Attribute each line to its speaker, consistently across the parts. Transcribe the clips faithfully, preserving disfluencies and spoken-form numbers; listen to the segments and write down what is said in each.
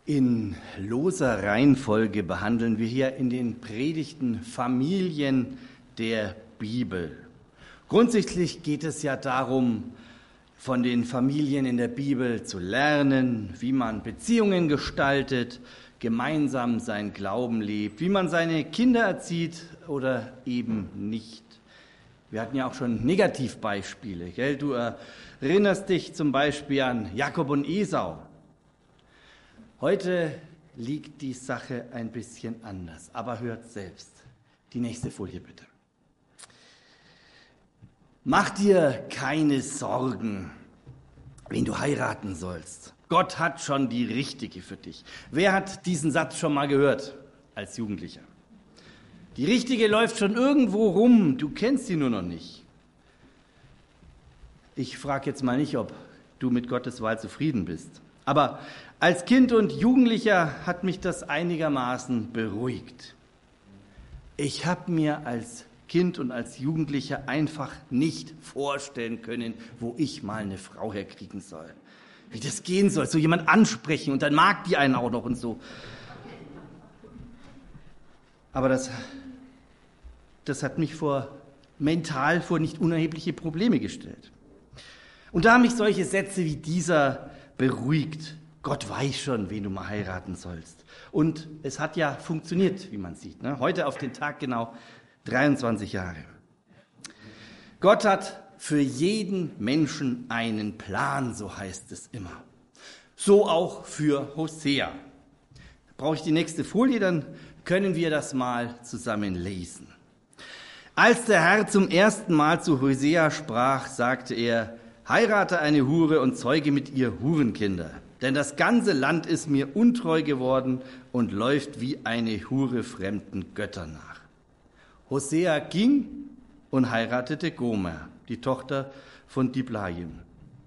Speaker 1: In loser Reihenfolge behandeln wir hier in den Predigten Familien der Bibel. Grundsätzlich geht es ja darum, von den Familien in der Bibel zu lernen, wie man Beziehungen gestaltet, gemeinsam seinen Glauben lebt, wie man seine Kinder erzieht oder eben nicht. Wir hatten ja auch schon Negativbeispiele, gell? Du erinnerst dich zum Beispiel an Jakob und Esau. Heute liegt die Sache ein bisschen anders, aber hört selbst. Die nächste Folie bitte. Mach dir keine Sorgen, wen du heiraten sollst. Gott hat schon die Richtige für dich. Wer hat diesen Satz schon mal gehört als Jugendlicher? Die Richtige läuft schon irgendwo rum, du kennst sie nur noch nicht. Ich frage jetzt mal nicht, ob du mit Gottes Wahl zufrieden bist. Aber als Kind und Jugendlicher hat mich das einigermaßen beruhigt. Ich habe mir als Kind und als Jugendlicher einfach nicht vorstellen können, wo ich mal eine Frau herkriegen soll. Wie das gehen soll, so jemand ansprechen und dann mag die einen auch noch und so. Aber das, das hat mich vor mental vor nicht unerhebliche Probleme gestellt. Und da haben mich solche Sätze wie dieser beruhigt. Gott weiß schon, wen du mal heiraten sollst. Und es hat ja funktioniert, wie man sieht. Ne? Heute auf den Tag genau dreiundzwanzig Jahre. Gott hat für jeden Menschen einen Plan, so heißt es immer. So auch für Hosea. Brauche ich die nächste Folie, dann können wir das mal zusammen lesen. Als der Herr zum ersten Mal zu Hosea sprach, sagte er: Heirate eine Hure und zeuge mit ihr Hurenkinder. Denn das ganze Land ist mir untreu geworden und läuft wie eine Hure fremden Göttern nach. Hosea ging und heiratete Gomer, die Tochter von Diblaim.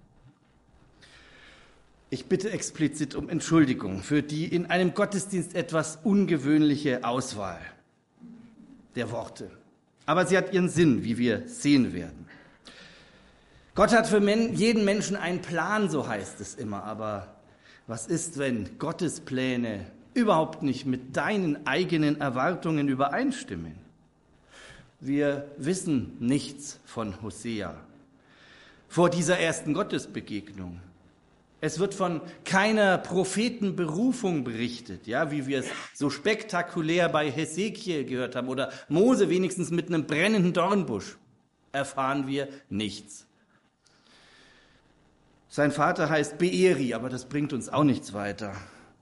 Speaker 1: Ich bitte explizit um Entschuldigung für die in einem Gottesdienst etwas ungewöhnliche Auswahl der Worte. Aber sie hat ihren Sinn, wie wir sehen werden. Gott hat für jeden Menschen einen Plan, so heißt es immer. Aber was ist, wenn Gottes Pläne überhaupt nicht mit deinen eigenen Erwartungen übereinstimmen? Wir wissen nichts von Hosea vor dieser ersten Gottesbegegnung. Es wird von keiner Prophetenberufung berichtet, ja, wie wir es so spektakulär bei Hesekiel gehört haben oder Mose wenigstens mit einem brennenden Dornbusch. Erfahren wir nichts. Sein Vater heißt Beeri, aber das bringt uns auch nichts weiter.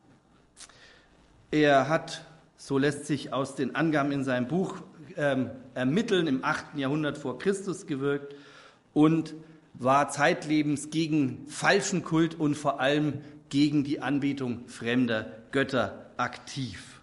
Speaker 1: Er hat, so lässt sich aus den Angaben in seinem Buch ähm, ermitteln, im achten Jahrhundert vor Christus gewirkt und war zeitlebens gegen falschen Kult und vor allem gegen die Anbetung fremder Götter aktiv.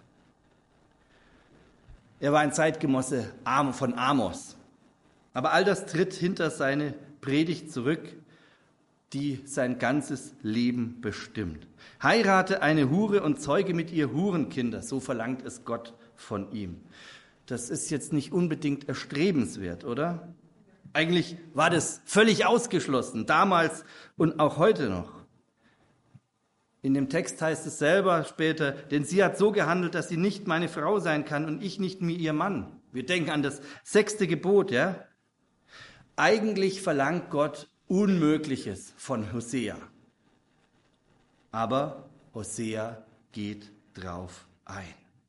Speaker 1: Er war ein Zeitgenosse von Amos. Aber all das tritt hinter seine Predigt zurück, die sein ganzes Leben bestimmt. Heirate eine Hure und zeuge mit ihr Hurenkinder, so verlangt es Gott von ihm. Das ist jetzt nicht unbedingt erstrebenswert, oder? Eigentlich war das völlig ausgeschlossen, damals und auch heute noch. In dem Text heißt es selber später, denn sie hat so gehandelt, dass sie nicht meine Frau sein kann und ich nicht mehr ihr Mann. Wir denken an das sechste Gebot, ja? Eigentlich verlangt Gott Unmögliches von Hosea. Aber Hosea geht drauf ein.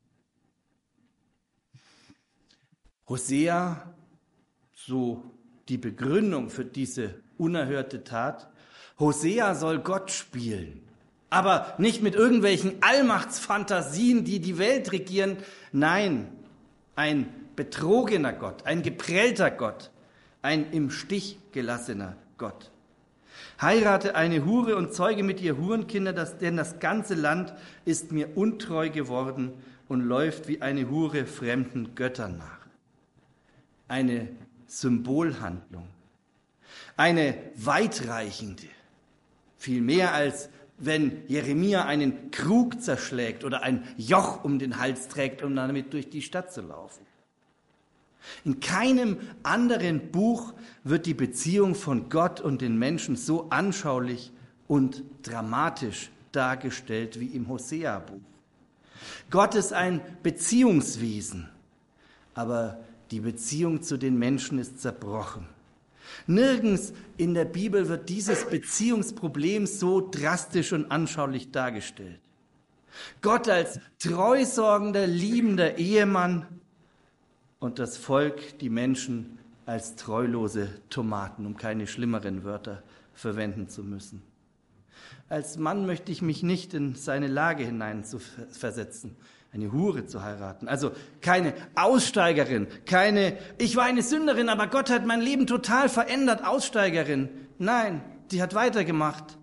Speaker 1: Hosea, so die Begründung für diese unerhörte Tat, Hosea soll Gott spielen, aber nicht mit irgendwelchen Allmachtsfantasien, die die Welt regieren. Nein, ein betrogener Gott, ein geprellter Gott, ein im Stich gelassener Gott. Heirate eine Hure und zeuge mit ihr Hurenkinder, denn das ganze Land ist mir untreu geworden und läuft wie eine Hure fremden Göttern nach. Eine Symbolhandlung, eine weitreichende, viel mehr als wenn Jeremia einen Krug zerschlägt oder ein Joch um den Hals trägt, um damit durch die Stadt zu laufen. In keinem anderen Buch wird die Beziehung von Gott und den Menschen so anschaulich und dramatisch dargestellt wie im Hosea-Buch. Gott ist ein Beziehungswesen, aber die Beziehung zu den Menschen ist zerbrochen. Nirgends in der Bibel wird dieses Beziehungsproblem so drastisch und anschaulich dargestellt. Gott als treusorgender, liebender Ehemann und das Volk, die Menschen, als treulose Tomaten, um keine schlimmeren Wörter verwenden zu müssen. Als Mann möchte ich mich nicht in seine Lage hinein zu versetzen, eine Hure zu heiraten. Also keine Aussteigerin, keine, ich war eine Sünderin, aber Gott hat mein Leben total verändert, Aussteigerin. Nein, die hat weitergemacht.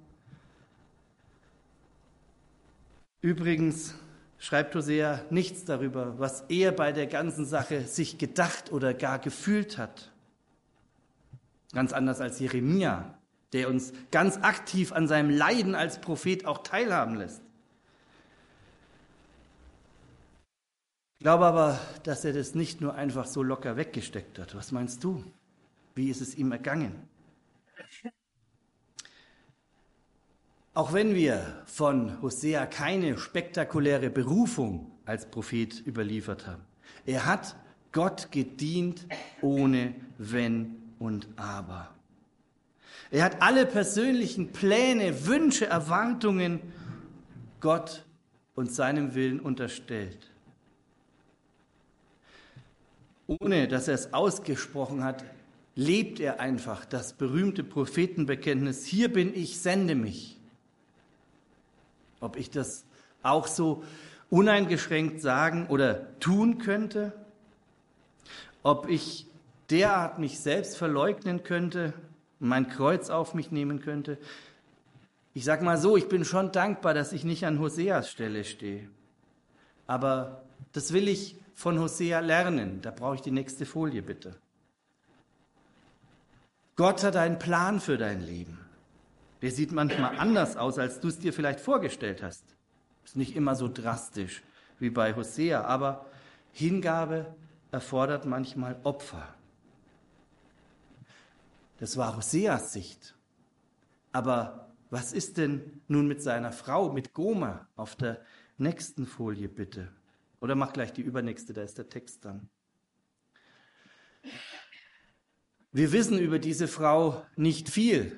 Speaker 1: Übrigens schreibt Hosea nichts darüber, was er bei der ganzen Sache sich gedacht oder gar gefühlt hat. Ganz anders als Jeremia, der uns ganz aktiv an seinem Leiden als Prophet auch teilhaben lässt. Ich glaube aber, dass er das nicht nur einfach so locker weggesteckt hat. Was meinst du? Wie ist es ihm ergangen? Auch wenn wir von Hosea keine spektakuläre Berufung als Prophet überliefert haben, er hat Gott gedient ohne Wenn und Aber. Er hat alle persönlichen Pläne, Wünsche, Erwartungen Gott und seinem Willen unterstellt. Ohne dass er es ausgesprochen hat, lebt er einfach das berühmte Prophetenbekenntnis, hier bin ich, sende mich. Ob ich das auch so uneingeschränkt sagen oder tun könnte? Ob ich derart mich selbst verleugnen könnte, mein Kreuz auf mich nehmen könnte? Ich sage mal so, ich bin schon dankbar, dass ich nicht an Hoseas Stelle stehe. Aber das will ich von Hosea lernen. Da brauche ich die nächste Folie, bitte. Gott hat einen Plan für dein Leben. Der sieht manchmal anders aus, als du es dir vielleicht vorgestellt hast. Ist nicht immer so drastisch wie bei Hosea, aber Hingabe erfordert manchmal Opfer. Das war Hoseas Sicht. Aber was ist denn nun mit seiner Frau, mit Gomer? Auf der nächsten Folie bitte. Oder mach gleich die übernächste, da ist der Text dann. Wir wissen über diese Frau nicht viel.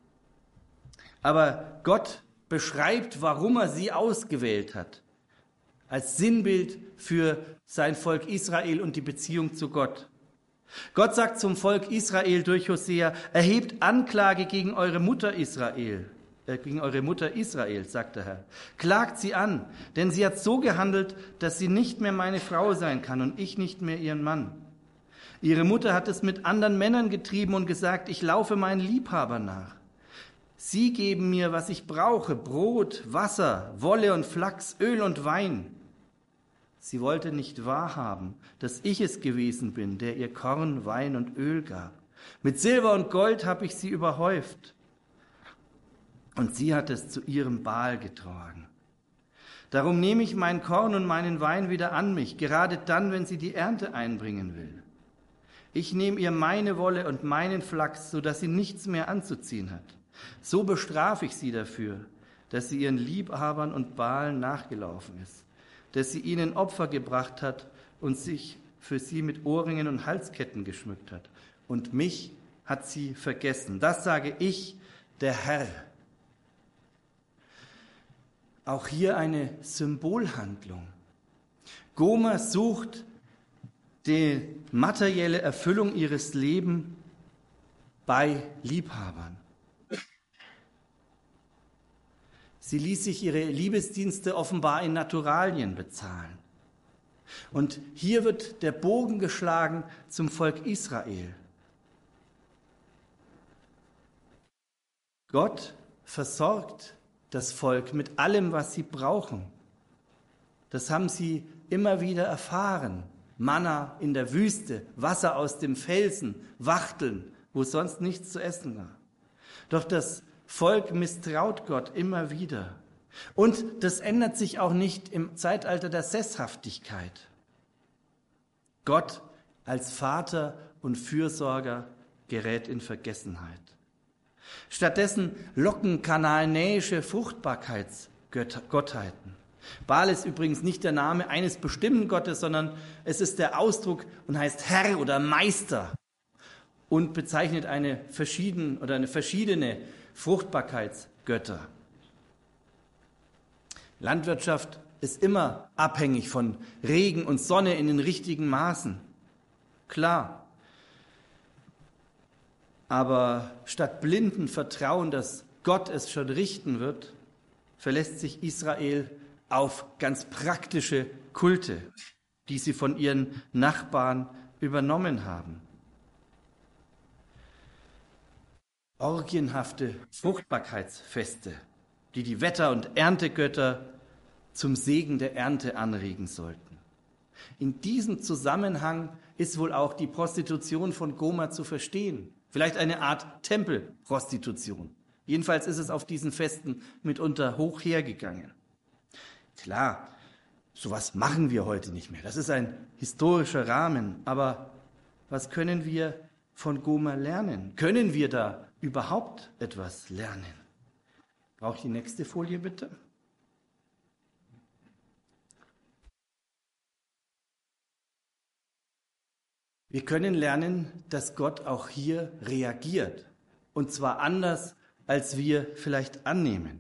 Speaker 1: Aber Gott beschreibt, warum er sie ausgewählt hat. Als Sinnbild für sein Volk Israel und die Beziehung zu Gott. Gott sagt zum Volk Israel durch Hosea, erhebt Anklage gegen eure Mutter Israel. Äh, gegen eure Mutter Israel, sagt der Herr. Klagt sie an, denn sie hat so gehandelt, dass sie nicht mehr meine Frau sein kann und ich nicht mehr ihren Mann. Ihre Mutter hat es mit anderen Männern getrieben und gesagt, ich laufe meinen Liebhaber nach. Sie geben mir, was ich brauche, Brot, Wasser, Wolle und Flachs, Öl und Wein. Sie wollte nicht wahrhaben, dass ich es gewesen bin, der ihr Korn, Wein und Öl gab. Mit Silber und Gold habe ich sie überhäuft. Und sie hat es zu ihrem Baal getragen. Darum nehme ich mein Korn und meinen Wein wieder an mich, gerade dann, wenn sie die Ernte einbringen will. Ich nehme ihr meine Wolle und meinen Flachs, sodass sie nichts mehr anzuziehen hat. So bestrafe ich sie dafür, dass sie ihren Liebhabern und Baalen nachgelaufen ist, dass sie ihnen Opfer gebracht hat und sich für sie mit Ohrringen und Halsketten geschmückt hat. Und mich hat sie vergessen. Das sage ich, der Herr. Auch hier eine Symbolhandlung. Gomer sucht die materielle Erfüllung ihres Lebens bei Liebhabern. Sie ließ sich ihre Liebesdienste offenbar in Naturalien bezahlen. Und hier wird der Bogen geschlagen zum Volk Israel. Gott versorgt das Volk mit allem, was sie brauchen. Das haben sie immer wieder erfahren. Manna in der Wüste, Wasser aus dem Felsen, Wachteln, wo sonst nichts zu essen war. Doch das Volk misstraut Gott immer wieder. Und das ändert sich auch nicht im Zeitalter der Sesshaftigkeit. Gott als Vater und Fürsorger gerät in Vergessenheit. Stattdessen locken kanaanäische Fruchtbarkeitsgötter Gött- Gottheiten. Baal ist übrigens nicht der Name eines bestimmten Gottes, sondern es ist der Ausdruck und heißt Herr oder Meister und bezeichnet eine verschieden oder eine verschiedene Fruchtbarkeitsgötter. Landwirtschaft ist immer abhängig von Regen und Sonne in den richtigen Maßen. Klar. Aber statt blinden Vertrauen, dass Gott es schon richten wird, verlässt sich Israel auf ganz praktische Kulte, die sie von ihren Nachbarn übernommen haben. Orgienhafte Fruchtbarkeitsfeste, die die Wetter- und Erntegötter zum Segen der Ernte anregen sollten. In diesem Zusammenhang ist wohl auch die Prostitution von Gomer zu verstehen. Vielleicht eine Art Tempelprostitution. Jedenfalls ist es auf diesen Festen mitunter hoch hergegangen. Klar, sowas machen wir heute nicht mehr. Das ist ein historischer Rahmen. Aber was können wir von Gomer lernen? Können wir da überhaupt etwas lernen? Brauche ich die nächste Folie bitte? Wir können lernen, dass Gott auch hier reagiert. Und zwar anders, als wir vielleicht annehmen.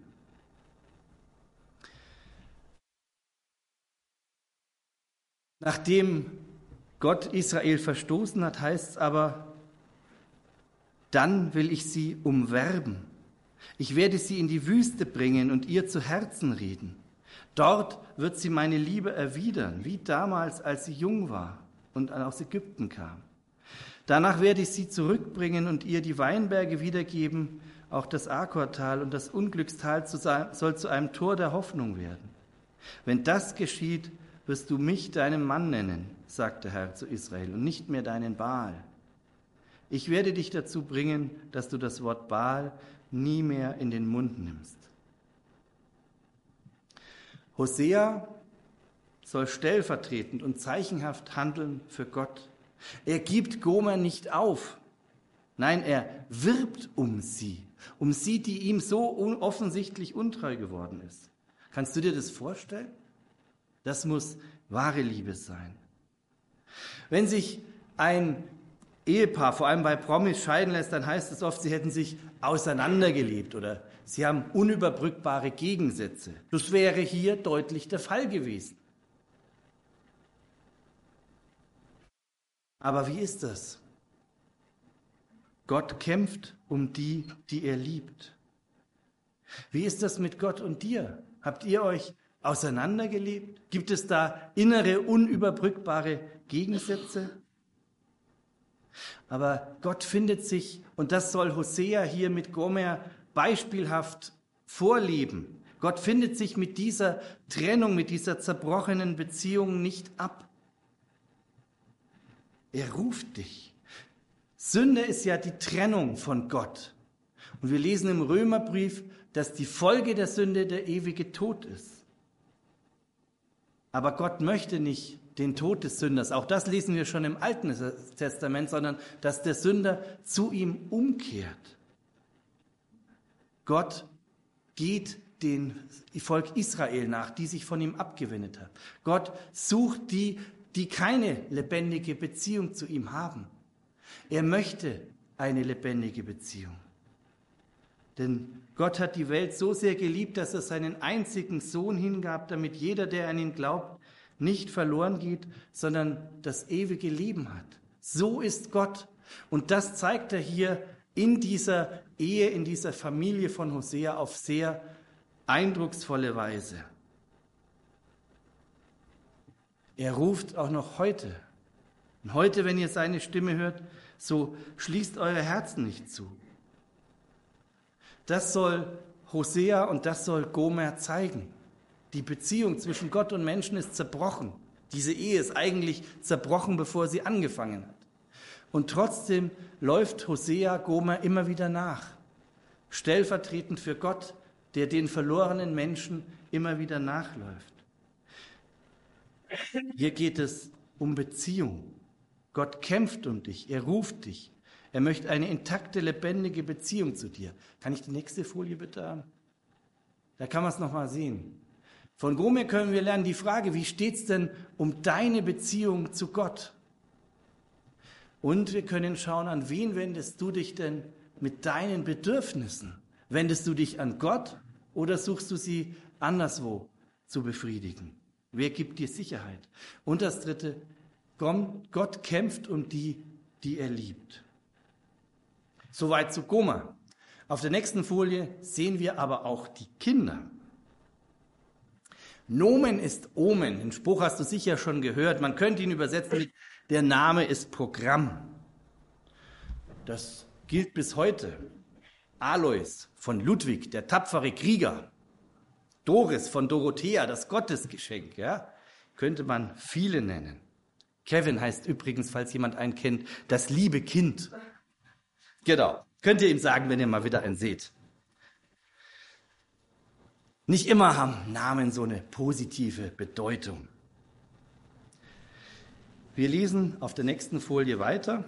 Speaker 1: Nachdem Gott Israel verstoßen hat, heißt es aber, dann will ich sie umwerben. Ich werde sie in die Wüste bringen und ihr zu Herzen reden. Dort wird sie meine Liebe erwidern, wie damals, als sie jung war und aus Ägypten kam. Danach werde ich sie zurückbringen und ihr die Weinberge wiedergeben, auch das Akortal, und das Unglückstal soll zu einem Tor der Hoffnung werden. Wenn das geschieht, wirst du mich deinen Mann nennen, sagt der Herr zu Israel, und nicht mehr deinen Baal. Ich werde dich dazu bringen, dass du das Wort Baal nie mehr in den Mund nimmst. Hosea soll stellvertretend und zeichenhaft handeln für Gott. Er gibt Gomer nicht auf. Nein, er wirbt um sie, um sie, die ihm so offensichtlich untreu geworden ist. Kannst du dir das vorstellen? Das muss wahre Liebe sein. Wenn sich ein Ehepaar, vor allem bei Promis, scheiden lässt, dann heißt es oft, sie hätten sich auseinandergelebt oder sie haben unüberbrückbare Gegensätze. Das wäre hier deutlich der Fall gewesen. Aber wie ist das? Gott kämpft um die, die er liebt. Wie ist das mit Gott und dir? Habt ihr euch auseinandergelebt? Gibt es da innere, unüberbrückbare Gegensätze? Aber Gott findet sich, und das soll Hosea hier mit Gomer beispielhaft vorleben. Gott findet sich mit dieser Trennung, mit dieser zerbrochenen Beziehung nicht ab. Er ruft dich. Sünde ist ja die Trennung von Gott. Und wir lesen im Römerbrief, dass die Folge der Sünde der ewige Tod ist. Aber Gott möchte nicht den Tod des Sünders, auch das lesen wir schon im Alten Testament, sondern dass der Sünder zu ihm umkehrt. Gott geht dem Volk Israel nach, die sich von ihm abgewendet haben. Gott sucht die, die keine lebendige Beziehung zu ihm haben. Er möchte eine lebendige Beziehung. Denn Gott hat die Welt so sehr geliebt, dass er seinen einzigen Sohn hingab, damit jeder, der an ihn glaubt, nicht verloren geht, sondern das ewige Leben hat. So ist Gott. Und das zeigt er hier in dieser Ehe, in dieser Familie von Hosea auf sehr eindrucksvolle Weise. Er ruft auch noch heute. Und heute, wenn ihr seine Stimme hört, so schließt eure Herzen nicht zu. Das soll Hosea und das soll Gomer zeigen. Die Beziehung zwischen Gott und Menschen ist zerbrochen. Diese Ehe ist eigentlich zerbrochen, bevor sie angefangen hat. Und trotzdem läuft Hosea Gomer immer wieder nach. Stellvertretend für Gott, der den verlorenen Menschen immer wieder nachläuft. Hier geht es um Beziehung. Gott kämpft um dich, er ruft dich. Er möchte eine intakte, lebendige Beziehung zu dir. Kann ich die nächste Folie bitte haben? Da kann man es nochmal sehen. Von Gomer können wir lernen die Frage, wie steht es denn um deine Beziehung zu Gott? Und wir können schauen, an wen wendest du dich denn mit deinen Bedürfnissen? Wendest du dich an Gott oder suchst du sie anderswo zu befriedigen? Wer gibt dir Sicherheit? Und das Dritte, Gott kämpft um die, die er liebt. Soweit zu Gomer. Auf der nächsten Folie sehen wir aber auch die Kinder. Nomen ist Omen. Den Spruch hast du sicher schon gehört. Man könnte ihn übersetzen mit der Name ist Programm. Das gilt bis heute. Alois von Ludwig, der tapfere Krieger. Doris von Dorothea, das Gottesgeschenk. Ja? Könnte man viele nennen. Kevin heißt übrigens, falls jemand einen kennt, das liebe Kind. Genau. Könnt ihr ihm sagen, wenn ihr mal wieder einen seht. Nicht immer haben Namen so eine positive Bedeutung. Wir lesen auf der nächsten Folie weiter.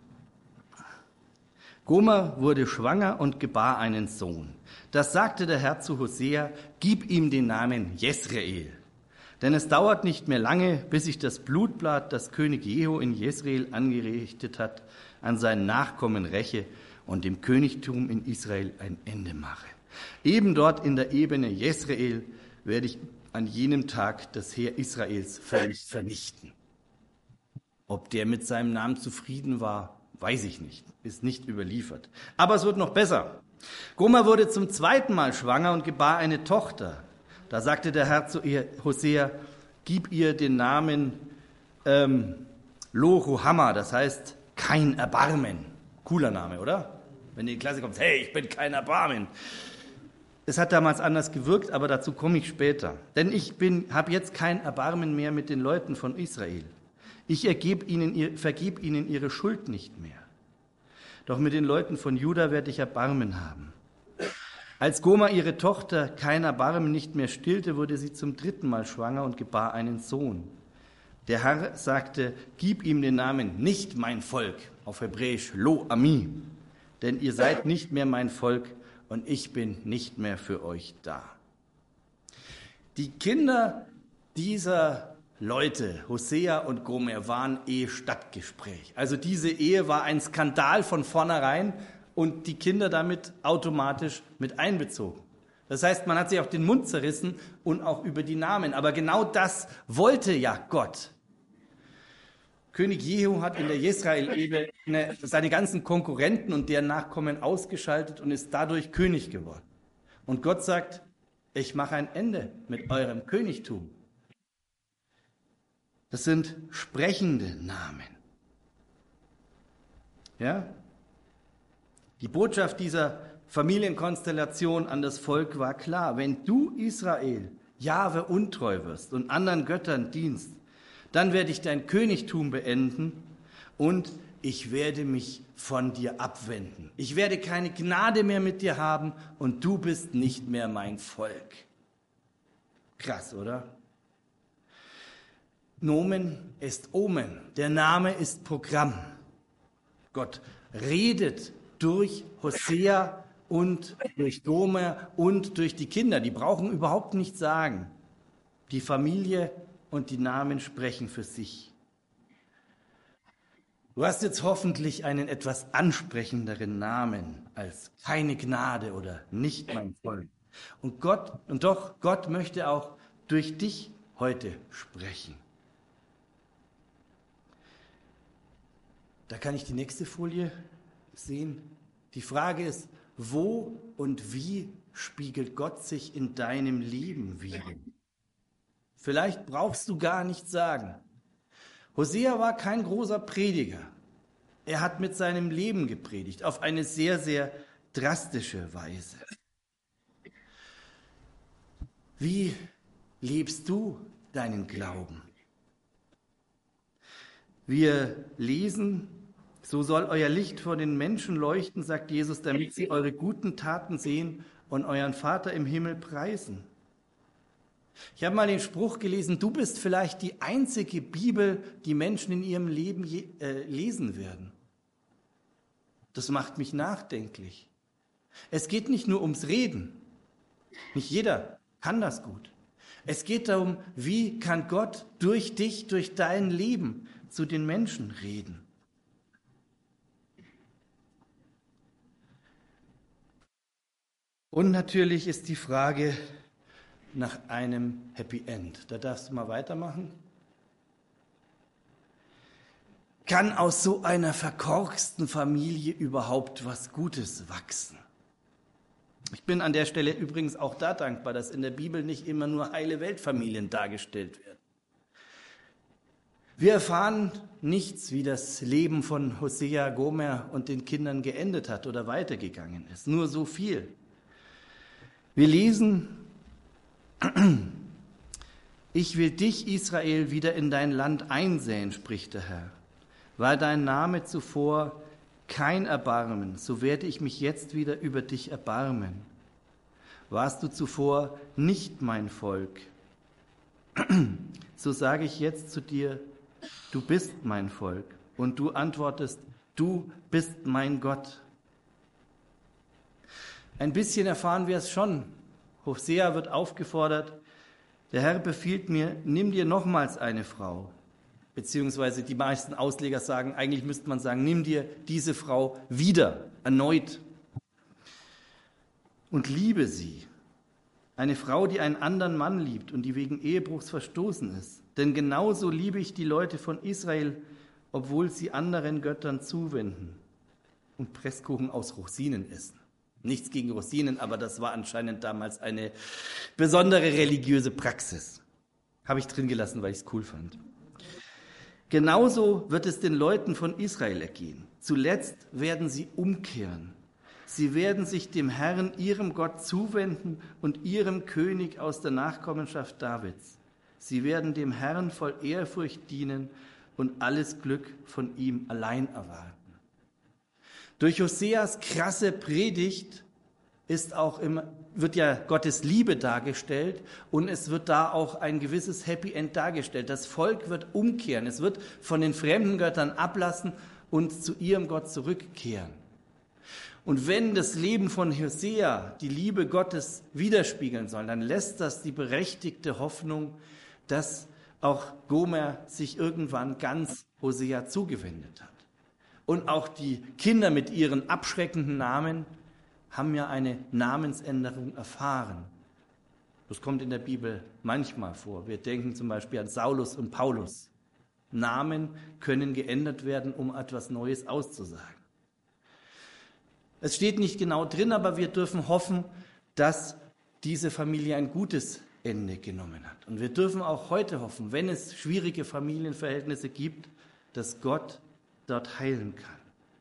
Speaker 1: Gomer wurde schwanger und gebar einen Sohn. Das sagte der Herr zu Hosea, gib ihm den Namen Jesreel. Denn es dauert nicht mehr lange, bis ich das Blutbad, das König Jehu in Jesreel angerichtet hat, an seinen Nachkommen räche und dem Königtum in Israel ein Ende mache. Eben dort in der Ebene Jesreel werde ich an jenem Tag das Heer Israels völlig vernichten. Ob der mit seinem Namen zufrieden war, weiß ich nicht, ist nicht überliefert. Aber es wird noch besser. Gomer wurde zum zweiten Mal schwanger und gebar eine Tochter. Da sagte der Herr zu ihr, Hosea, gib ihr den Namen ähm, Lo-Ruhamah, das heißt kein Erbarmen. Cooler Name, oder? Wenn in die Klasse kommt, hey, ich bin kein Erbarmen. Es hat damals anders gewirkt, aber dazu komme ich später. Denn ich habe jetzt kein Erbarmen mehr mit den Leuten von Israel. Ich ergebe ihnen, vergebe ihnen ihre Schuld nicht mehr. Doch mit den Leuten von Juda werde ich Erbarmen haben. Als Gomer ihre Tochter kein Erbarmen nicht mehr stillte, wurde sie zum dritten Mal schwanger und gebar einen Sohn. Der Herr sagte, gib ihm den Namen nicht mein Volk, auf Hebräisch Lo Ami, denn ihr seid nicht mehr mein Volk und ich bin nicht mehr für euch da. Die Kinder dieser Leute, Hosea und Gomer, waren Ehe-Stadtgespräch. Also diese Ehe war ein Skandal von vornherein und die Kinder damit automatisch mit einbezogen. Das heißt, man hat sich auch den Mund zerrissen und auch über die Namen. Aber genau das wollte ja Gott. König Jehu hat in der Jesrael-Ebene seine ganzen Konkurrenten und deren Nachkommen ausgeschaltet und ist dadurch König geworden. Und Gott sagt, ich mache ein Ende mit eurem Königtum. Das sind sprechende Namen. Ja? Die Botschaft dieser Familienkonstellation an das Volk war klar. Wenn du, Israel, Jahwe untreu wirst und anderen Göttern dienst, dann werde ich dein Königtum beenden und ich werde mich von dir abwenden. Ich werde keine Gnade mehr mit dir haben und du bist nicht mehr mein Volk. Krass, oder? Nomen ist Omen. Der Name ist Programm. Gott redet durch Hosea und durch Gomer und durch die Kinder. Die brauchen überhaupt nichts sagen. Die Familie und die Namen sprechen für sich. Du hast jetzt hoffentlich einen etwas ansprechenderen Namen als keine Gnade oder nicht mein Volk. Und Gott, und doch, Gott möchte auch durch dich heute sprechen. Da kann ich die nächste Folie sehen. Die Frage ist, wo und wie spiegelt Gott sich in deinem Leben wider? Vielleicht brauchst du gar nichts sagen. Hosea war kein großer Prediger. Er hat mit seinem Leben gepredigt, auf eine sehr, sehr drastische Weise. Wie lebst du deinen Glauben? Wir lesen, so soll euer Licht vor den Menschen leuchten, sagt Jesus, damit sie eure guten Taten sehen und euren Vater im Himmel preisen. Ich habe mal den Spruch gelesen, du bist vielleicht die einzige Bibel, die Menschen in ihrem Leben je, äh, lesen werden. Das macht mich nachdenklich. Es geht nicht nur ums Reden, Nicht jeder kann das gut. Es geht darum, wie kann Gott durch dich, durch dein Leben zu den Menschen reden. Und natürlich ist die Frage nach einem Happy End. Da darfst du mal weitermachen. Kann aus so einer verkorksten Familie überhaupt was Gutes wachsen? Ich bin an der Stelle übrigens auch da dankbar, dass in der Bibel nicht immer nur heile Weltfamilien dargestellt werden. Wir erfahren nichts, wie das Leben von Hosea, Gomer und den Kindern geendet hat oder weitergegangen ist. Nur so viel. Wir lesen, ich will dich, Israel, wieder in dein Land einsäen, spricht der Herr. War dein Name zuvor kein Erbarmen, so werde ich mich jetzt wieder über dich erbarmen. Warst du zuvor nicht mein Volk, so sage ich jetzt zu dir, du bist mein Volk. Und du antwortest, du bist mein Gott. Ein bisschen erfahren wir es schon. Hosea wird aufgefordert, der Herr befiehlt mir, nimm dir nochmals eine Frau. Beziehungsweise die meisten Ausleger sagen, eigentlich müsste man sagen, nimm dir diese Frau wieder, erneut. Und liebe sie. Eine Frau, die einen anderen Mann liebt und die wegen Ehebruchs verstoßen ist. Denn genauso liebe ich die Leute von Israel, obwohl sie anderen Göttern zuwenden und Presskuchen aus Rosinen essen. Nichts gegen Rosinen, aber das war anscheinend damals eine besondere religiöse Praxis. Habe ich drin gelassen, weil ich es cool fand. Genauso wird es den Leuten von Israel ergehen. Zuletzt werden sie umkehren. Sie werden sich dem Herrn, ihrem Gott, zuwenden und ihrem König aus der Nachkommenschaft Davids. Sie werden dem Herrn voll Ehrfurcht dienen und alles Glück von ihm allein erwarten. Durch Hoseas krasse Predigt ist auch immer, wird ja Gottes Liebe dargestellt und es wird da auch ein gewisses Happy End dargestellt. Das Volk wird umkehren, es wird von den fremden Göttern ablassen und zu ihrem Gott zurückkehren. Und wenn das Leben von Hosea die Liebe Gottes widerspiegeln soll, dann lässt das die berechtigte Hoffnung, dass auch Gomer sich irgendwann ganz Hosea zugewendet hat. Und auch die Kinder mit ihren abschreckenden Namen haben ja eine Namensänderung erfahren. Das kommt in der Bibel manchmal vor. Wir denken zum Beispiel an Saulus und Paulus. Namen können geändert werden, um etwas Neues auszusagen. Es steht nicht genau drin, aber wir dürfen hoffen, dass diese Familie ein gutes Ende genommen hat. Und wir dürfen auch heute hoffen, wenn es schwierige Familienverhältnisse gibt, dass Gott dort heilen kann.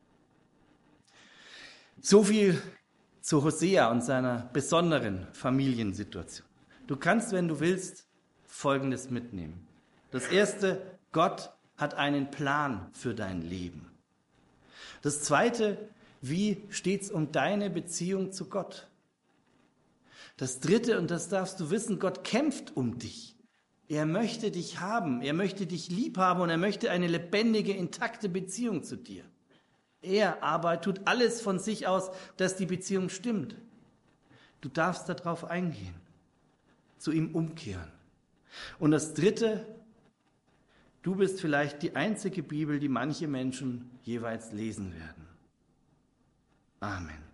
Speaker 1: So viel zu Hosea und seiner besonderen Familiensituation. Du kannst, wenn du willst, Folgendes mitnehmen. Das erste, Gott hat einen Plan für dein Leben. Das zweite, wie steht es um deine Beziehung zu Gott? Das dritte, und das darfst du wissen, Gott kämpft um dich. Er möchte dich haben, er möchte dich lieb haben und er möchte eine lebendige, intakte Beziehung zu dir. Er aber tut alles von sich aus, dass die Beziehung stimmt. Du darfst darauf eingehen, zu ihm umkehren. Und das Dritte, du bist vielleicht die einzige Bibel, die manche Menschen jeweils lesen werden. Amen.